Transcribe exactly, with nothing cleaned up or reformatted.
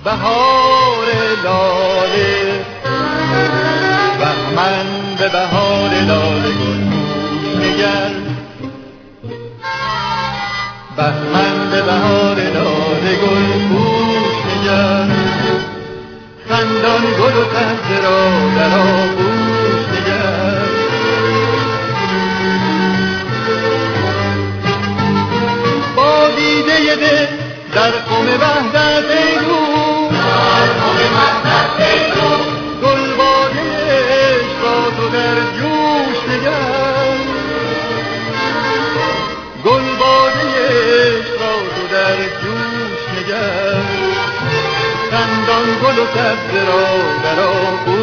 بهار لاله، بهمن به بهار لاله گل نگر، بهمن به بهار لاله گل نگر، خندان گل و تخت را در آغوش نگر. با دیده دل در قم وحدت ای رو، در قم وحدت ای رو، گلباده عشق را تو در جوش نگر، گلباده عشق را تو در جوش نگر، خندان گل و سبزه را در آغوش